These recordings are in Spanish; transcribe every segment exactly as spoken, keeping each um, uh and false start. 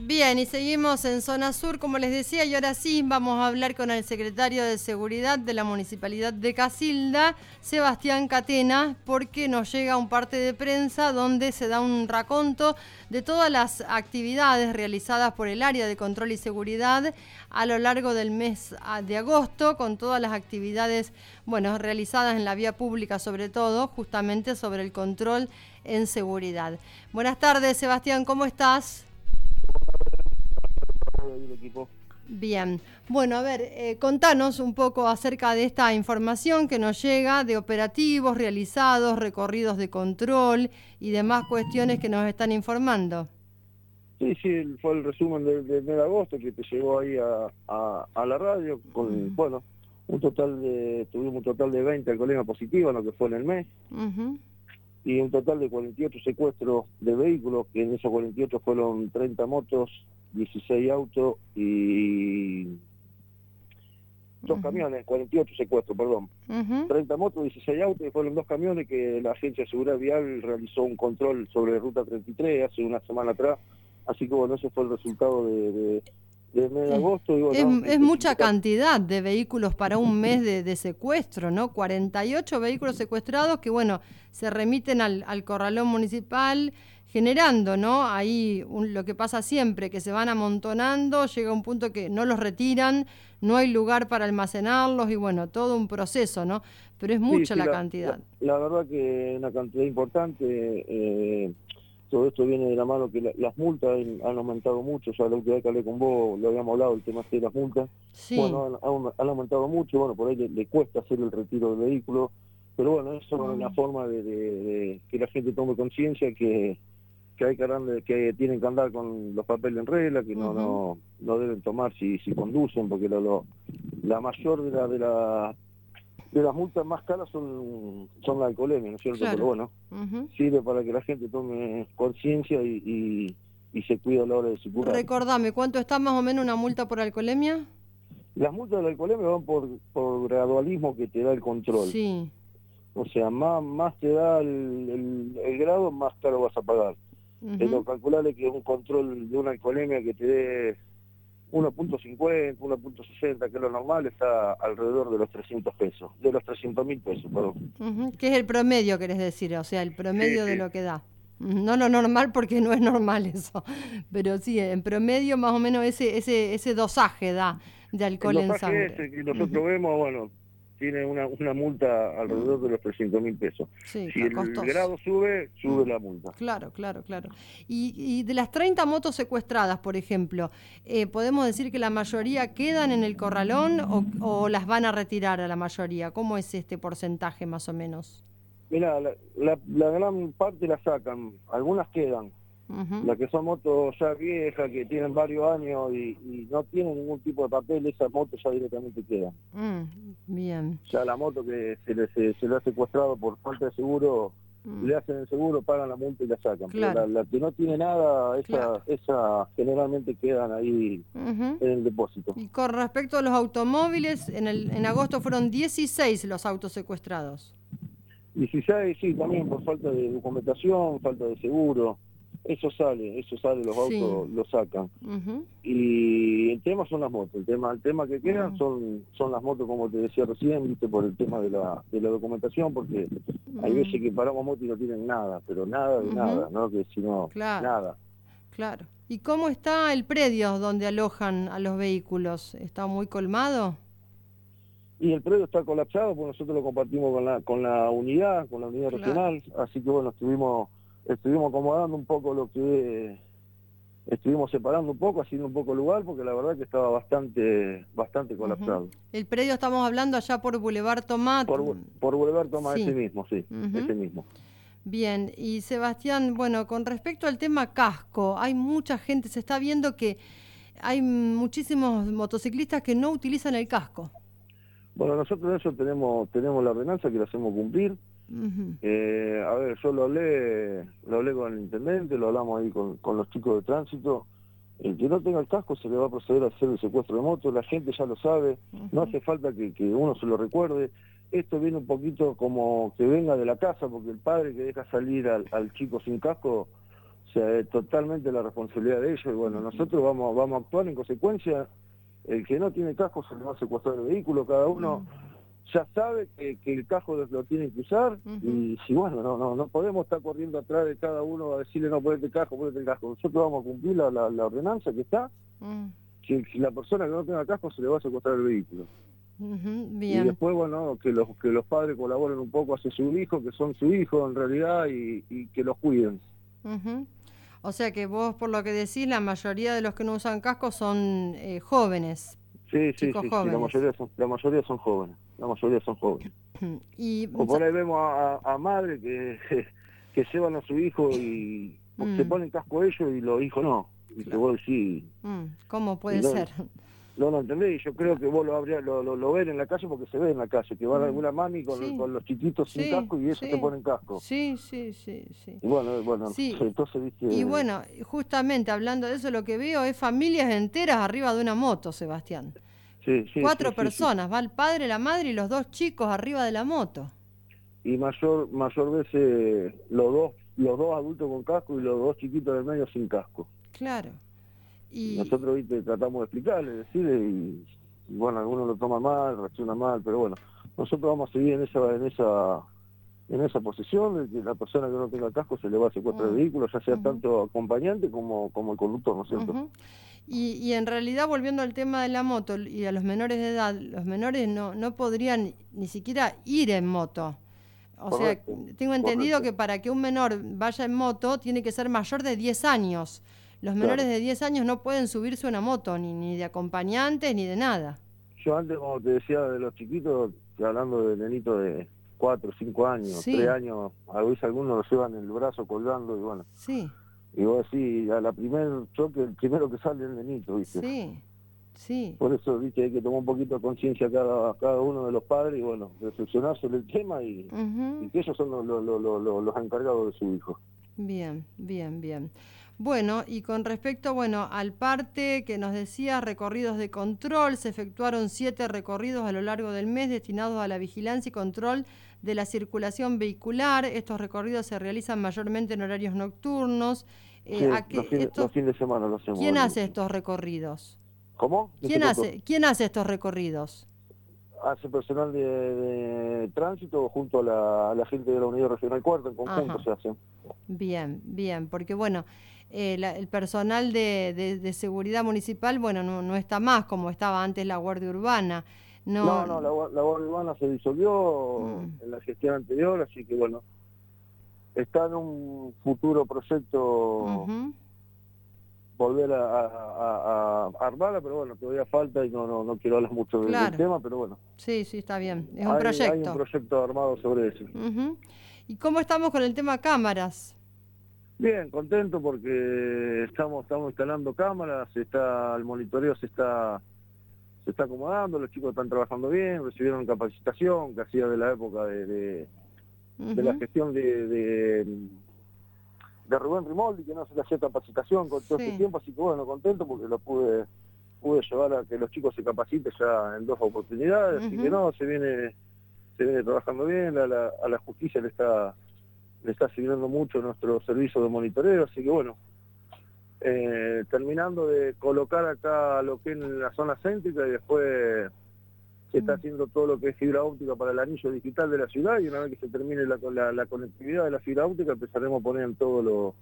Bien, y seguimos en Zona Sur, como les decía, y ahora sí vamos a hablar con el secretario de Seguridad de la Municipalidad de Casilda, Sebastián Catena, porque nos llega un parte de prensa donde se da un raconto de todas las actividades realizadas por el área de control y seguridad a lo largo del mes de agosto, con todas las actividades, bueno, realizadas en la vía pública, sobre todo, justamente sobre el control en seguridad. Buenas tardes, Sebastián, ¿cómo estás? Bien, bueno, a ver, eh, contanos un poco acerca de esta información que nos llega de operativos realizados, recorridos de control y demás cuestiones que nos están informando. Sí, sí, fue el resumen del de, de agosto que te llegó ahí a, a, a la radio, con, uh-huh. bueno, un total de, tuvimos un total de veinte alcoholemia positiva, lo que fue en el mes, uh-huh. y un total de cuarenta y ocho secuestros de vehículos, que en esos cuarenta y ocho fueron treinta motos, dieciséis autos y dos uh-huh. camiones, cuarenta y ocho secuestros, perdón. Uh-huh. treinta motos, dieciséis autos y fueron dos camiones que la Agencia de Seguridad Vial realizó un control sobre Ruta treinta y tres hace una semana atrás. Así que bueno, ese fue el resultado de, de, de mes de agosto. Y bueno, es es mucha cantidad de vehículos para un mes de, de secuestro, ¿no? cuarenta y ocho vehículos secuestrados que, bueno, se remiten al, al corralón municipal, generando, ¿no? Ahí un, lo que pasa siempre, que se van amontonando, llega un punto que no los retiran, no hay lugar para almacenarlos y, bueno, todo un proceso, ¿no? Pero es mucha sí, sí, la, la cantidad. La, la verdad que una cantidad importante. Eh, Todo esto viene de la mano que la, las multas han, han aumentado mucho. Ya la última vez que hablé con vos lo habíamos hablado, el tema de las multas. Sí. Bueno, han, han, han aumentado mucho, bueno, por ahí le, le cuesta hacer el retiro del vehículo, pero bueno, eso mm. es una forma de, de, de que la gente tome conciencia que, que hay que, andar, que tienen que andar con los papeles en regla, que no, uh-huh. no, no deben tomar si, si conducen, porque lo, lo, la mayor de la... De la de las multas más caras son, son la alcoholemia, ¿no es cierto? Claro. Pero bueno, uh-huh. sirve para que la gente tome conciencia y, y, y se cuide a la hora de circular. Recordame, ¿cuánto está más o menos una multa por alcoholemia? Las multas de la alcoholemia van por, por gradualismo que te da el control. Sí. O sea, más, más te da el, el, el grado, más caro vas a pagar. Uh-huh. Pero calcularle que un control de una alcoholemia que te dé uno punto cincuenta, uno punto sesenta, que es lo normal, está alrededor de los trescientos pesos, de los trescientos mil pesos, perdón. Uh-huh. ¿Qué es el promedio, querés decir? O sea, el promedio sí, de sí. lo que da. No lo normal, porque no es normal eso, pero sí, en promedio más o menos ese ese ese dosaje da de alcohol en sangre. El dosaje ese que nosotros uh-huh. vemos, bueno, tiene una, una multa alrededor uh-huh. de los trescientos mil pesos. Sí, si el costoso. grado sube, sube uh-huh. la multa. Claro, claro, claro. Y, y de las treinta motos secuestradas, por ejemplo, eh, ¿podemos decir que la mayoría quedan en el corralón o, o las van a retirar a la mayoría? ¿Cómo es este porcentaje más o menos? Mira, la, la, la gran parte la sacan, algunas quedan. Uh-huh. Las que son motos ya viejas, que tienen varios años y, y no tienen ningún tipo de papel, esas motos ya directamente quedan. Mm, bien. Ya la moto que se le, se, se le ha secuestrado por falta de seguro, mm. le hacen el seguro, pagan la multa y la sacan. Claro. Pero la, la que no tiene nada, esa, claro. esa generalmente quedan ahí uh-huh. en el depósito. Y con respecto a los automóviles, en, el, en agosto fueron dieciséis los autos secuestrados. dieciséis, sí, también por falta de documentación, falta de seguro. Eso sale, eso sale, los sí. autos lo sacan. Uh-huh. Y el tema son las motos, el tema el tema que quedan uh-huh. son son las motos, como te decía recién, viste, por el tema de la de la documentación, porque uh-huh. hay veces que paramos motos y no tienen nada, pero nada de uh-huh. nada, ¿no? Que si no, claro. nada. Claro. ¿Y cómo está el predio donde alojan a los vehículos? ¿Está muy colmado? Y el predio está colapsado, porque nosotros lo compartimos con la con la unidad, con la unidad claro. regional, así que bueno, estuvimos estuvimos acomodando un poco lo que estuvimos separando un poco, haciendo un poco lugar, porque la verdad que estaba bastante bastante colapsado. Uh-huh. El predio estamos hablando allá por Boulevard Tomás. Por, por Boulevard Tomás, sí. ese mismo, sí, uh-huh. ese mismo. Bien, y Sebastián, bueno, con respecto al tema casco, hay mucha gente, se está viendo que hay muchísimos motociclistas que no utilizan el casco. Bueno, nosotros eso tenemos tenemos la ordenanza que la hacemos cumplir. Uh-huh. Eh, a ver, yo lo hablé, lo hablé con el intendente, lo hablamos ahí con, con los chicos de tránsito. El que no tenga el casco se le va a proceder a hacer el secuestro de moto, la gente ya lo sabe, uh-huh. no hace falta que, que uno se lo recuerde. Esto viene un poquito como que venga de la casa, porque el padre que deja salir al, al chico sin casco O sea, es totalmente la responsabilidad de ellos y bueno, nosotros vamos, vamos a actuar en consecuencia. El que no tiene casco se le va a secuestrar el vehículo, cada uno mm. ya sabe que, que el casco lo, lo tiene que usar uh-huh. y si bueno, no, no, no podemos estar corriendo atrás de cada uno a decirle no, ponete el casco, ponete el casco. Nosotros vamos a cumplir la, la, la ordenanza que está, uh-huh. si, si la persona que no tenga casco se le va a secuestrar el vehículo. Uh-huh. Bien. Y después, bueno, que los, que los padres colaboren un poco hacia su hijo, que son su hijo en realidad y, y que los cuiden. Uh-huh. O sea que vos, por lo que decís, la mayoría de los que no usan casco son eh, jóvenes. Sí, sí, sí, sí, la mayoría son, la mayoría son jóvenes, la mayoría son jóvenes. Y, o por ahí vemos a, a madres que, que llevan a su hijo y mm. se ponen casco ellos y los hijos no. Y claro. vos decís, mm. ¿Cómo puede no, ser? No lo entendés, yo creo que vos lo, habría, lo, lo, lo ven en la calle porque se ve en la calle, que van mm. alguna mami con, sí. con los chiquitos sin sí, casco y ellos sí. se ponen casco. Sí, sí, sí, sí. Y bueno, bueno, sí. entonces viste... Y bueno, justamente hablando de eso, lo que veo es familias enteras arriba de una moto, Sebastián. Sí, sí, Cuatro sí, personas, sí, sí. va el padre, la madre y los dos chicos arriba de la moto. Y mayor mayor veces los dos los dos adultos con casco y los dos chiquitos del medio sin casco. Claro. Y nosotros viste tratamos de explicarle, decirle y, y bueno, algunos lo toman mal, reaccionan mal, pero bueno, nosotros vamos a seguir en esa en esa en esa posición de que la persona que no tenga casco se le va a secuestrar uh-huh. el vehículo, ya sea uh-huh. tanto acompañante como como el conductor, ¿no es cierto? Uh-huh. Y, y en realidad, volviendo al tema de la moto y a los menores de edad, los menores no, no podrían ni siquiera ir en moto. O correcto, sea, tengo entendido correcto. que para que un menor vaya en moto tiene que ser mayor de diez años. Los menores claro. de diez años no pueden subirse a una moto, ni, ni de acompañantes, ni de nada. Yo antes, como te decía, de los chiquitos, hablando de nenitos de cuatro, cinco años, sí. tres años, a veces algunos los llevan en el brazo colgando y bueno. Sí. Y vos decís, a la primer choque, el primero que sale es el nenito, ¿viste? Sí, sí. Por eso, ¿viste? Hay que tomar un poquito de conciencia cada cada uno de los padres y, bueno, reflexionar sobre el tema y, uh-huh. y que ellos son los, los, los, los, los encargados de su hijo. Bien, bien, bien. Bueno, y con respecto, bueno, al parte que nos decía, recorridos de control, se efectuaron siete recorridos a lo largo del mes destinados a la vigilancia y control de la circulación vehicular. Estos recorridos se realizan mayormente en horarios nocturnos. Eh, sí, ¿a qué, los, fines, estos, los fines de semana lo hacemos. ¿Quién hace estos recorridos? ¿Cómo? ¿Quién hace, ¿Quién hace estos recorridos? Hace personal de, de tránsito junto a la, a la gente de la Unidad Regional Cuarta, en conjunto Ajá. se hace. Bien, bien, porque bueno, eh, la, el personal de, de, de seguridad municipal, bueno, no, no está más como estaba antes la Guardia Urbana. No, no, no la, la Guardia Urbana se disolvió mm. en la gestión anterior, así que bueno, está en un futuro proyecto uh-huh. volver a, a, a, a armarla, pero bueno, todavía falta y no no, no quiero hablar mucho claro. del tema, pero bueno. Sí, sí, está bien, es un hay, proyecto. Hay un proyecto armado sobre eso. Uh-huh. ¿Y cómo estamos con el tema cámaras? Bien, contento porque estamos estamos instalando cámaras, está el monitoreo se está se está acomodando, los chicos están trabajando bien, recibieron capacitación que hacía de la época de, de, uh-huh. de la gestión de, de, de Rubén Rimoldi, que no se le hacía capacitación con todo sí. este tiempo, así que bueno, contento porque lo pude pude llevar a que los chicos se capaciten ya en dos oportunidades, uh-huh. así que no, se viene se viene trabajando bien, a la, a la justicia le está le está sirviendo mucho nuestro servicio de monitoreo, así que bueno, eh, terminando de colocar acá lo que es en la zona céntrica y después se está haciendo todo lo que es fibra óptica para el anillo digital de la ciudad y una vez que se termine la, la, la conectividad de la fibra óptica empezaremos a poner en todo lo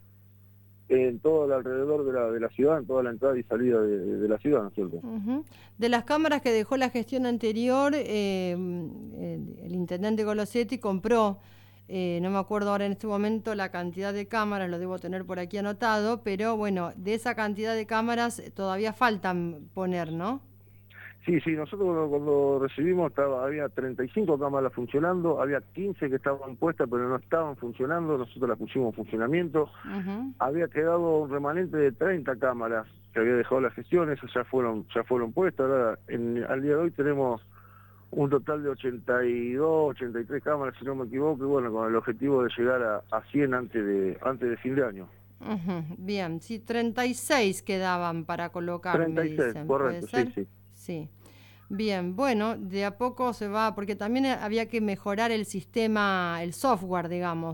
en todo el alrededor de la, de la ciudad, en toda la entrada y salida de, de la ciudad, ¿no es cierto? Uh-huh. De las cámaras que dejó la gestión anterior, eh, el, el intendente Golosetti compró Eh, no me acuerdo ahora en este momento la cantidad de cámaras, lo debo tener por aquí anotado, pero bueno, de esa cantidad de cámaras todavía faltan poner, ¿no? Sí, sí, nosotros cuando, cuando recibimos estaba, había treinta y cinco cámaras funcionando, había quince que estaban puestas pero no estaban funcionando, nosotros las pusimos en funcionamiento, uh-huh. había quedado un remanente de treinta cámaras que había dejado la gestión, esas ya fueron, ya fueron puestas, ahora en, al día de hoy tenemos un total de ochenta y dos, ochenta y tres cámaras, si no me equivoco, y bueno, con el objetivo de llegar a, a cien antes de antes de fin de año. Uh-huh. Bien, sí, treinta y seis quedaban para colocar, treinta y seis, me dicen. Correcto, sí, sí. Sí. Bien, bueno, de a poco se va, porque también había que mejorar el sistema, el software, digamos,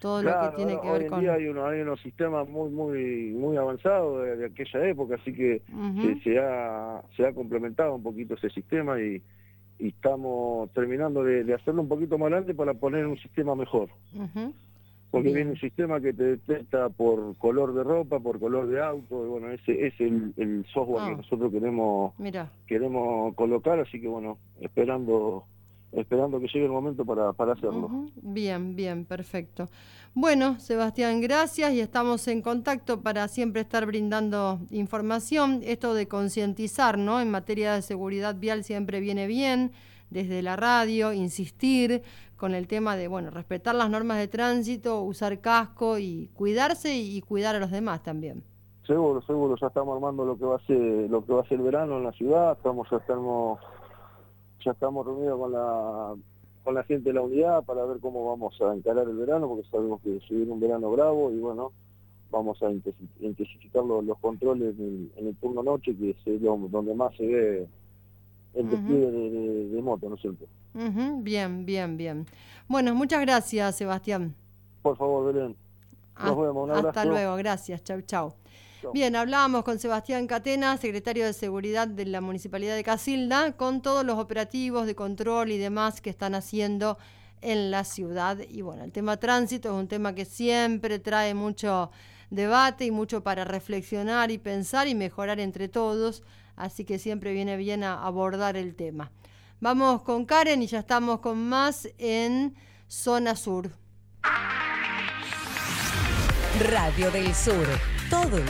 todo claro, lo que tiene no, que ver hoy en con... día hay unos, hay unos sistemas muy muy muy avanzados de, de aquella época, así que Uh-huh. se, se, ha, se ha complementado un poquito ese sistema y, y estamos terminando de, de hacerlo un poquito más grande para poner un sistema mejor. Uh-huh. Porque Bien. viene un sistema que te detecta por color de ropa, por color de auto, y bueno, ese es el, el software Ah, que nosotros queremos mira. queremos colocar, así que bueno, esperando esperando que llegue el momento para, para hacerlo. Uh-huh. Bien, bien, perfecto. Bueno, Sebastián, gracias y estamos en contacto para siempre estar brindando información. Esto de concientizar, ¿no? En materia de seguridad vial siempre viene bien, desde la radio, insistir con el tema de, bueno, respetar las normas de tránsito, usar casco y cuidarse y cuidar a los demás también. Seguro, seguro, ya estamos armando lo que va a ser lo que va a ser el verano en la ciudad, estamos ya estamos ya estamos reunidos con la con la gente de la unidad para ver cómo vamos a encarar el verano, porque sabemos que se viene un verano bravo y bueno, vamos a intensificar los, los controles en, en el turno noche, que es lo, donde más se ve el despliegue uh-huh. de, de, de moto, ¿no es cierto? Uh-huh. Bien, bien, bien. Bueno, muchas gracias, Sebastián. Por favor, Belén. Nos hasta, vemos, un abrazo. Hasta luego, gracias. Chau, chau. Bien, hablábamos con Sebastián Catena, secretario de Seguridad de la Municipalidad de Casilda, con todos los operativos de control y demás que están haciendo en la ciudad. Y bueno, el tema tránsito es un tema que siempre trae mucho debate y mucho para reflexionar y pensar y mejorar entre todos, así que siempre viene bien a abordar el tema. Vamos con Karen y ya estamos con más en Zona Sur. Radio del Sur, todo